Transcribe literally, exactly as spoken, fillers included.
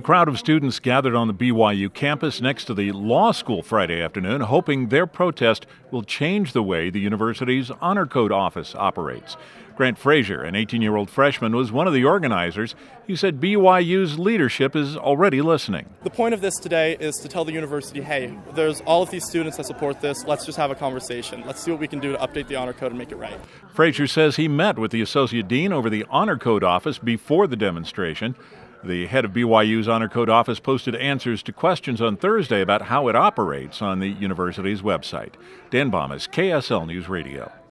crowd of students gathered on the B Y U campus next to the law school Friday afternoon, hoping their protest will change the way the university's Honor Code office operates. Grant Frazier, an eighteen-year-old freshman, was one of the organizers. He said B Y U's leadership is already listening. The point of this today is to tell the university, hey, there's all of these students that support this. Let's just have a conversation. Let's see what we can do to update the Honor Code and make it right. Frazier says he met with the Associate Dean over the Honor Code office before the demonstration. The head of B Y U's Honor Code office posted answers to questions on Thursday about how it operates on the university's website. Dan Baum is K S L News Radio.